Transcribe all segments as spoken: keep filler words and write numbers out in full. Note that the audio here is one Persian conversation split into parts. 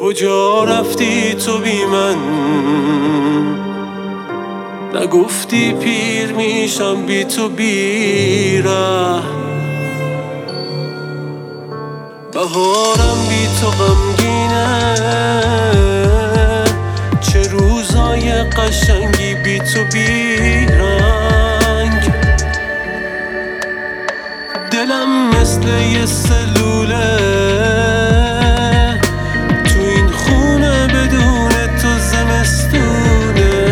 کجا رفتی تو بی من؟ نگفتی پیر میشم بی تو بی ره. بهارم بی تو غمگینه، چه روزای قشنگی بی تو بی رنگ. دلم مثل یه سلوله تو این خونه، بدون تو زمستونه.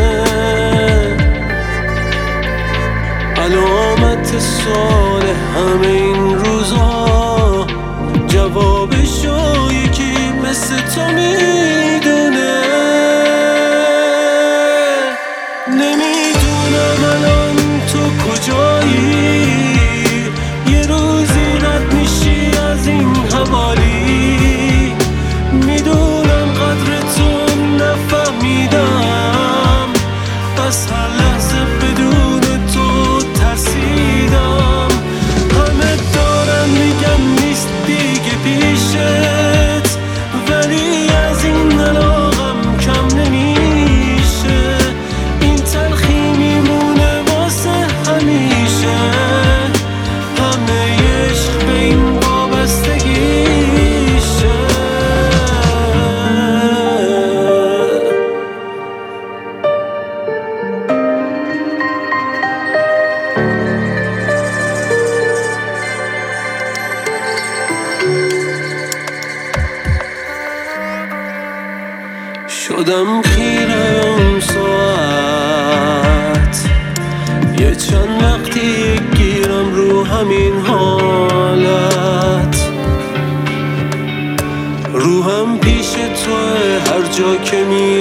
علامت سوال همه این روزا، جوابشو یکی مثل تو میدونه. نمیدونم الان تو کجایی، یه روزی رد میشی از این حوالی. میدونم قدر تو نفهمیدم، بس هر لحظه بدون تو ترسیدم. همه دارن میگن نیست دیگه پیشت، ولی از این علاقم کم نمیشه. این تلخی میمونه واسه همیشه، همه عشق به این وابستگیشه. شدم خیره اون ساعت، یه چند وقتی گیرم رو همین حالت. روحم پیش توه هر جا که می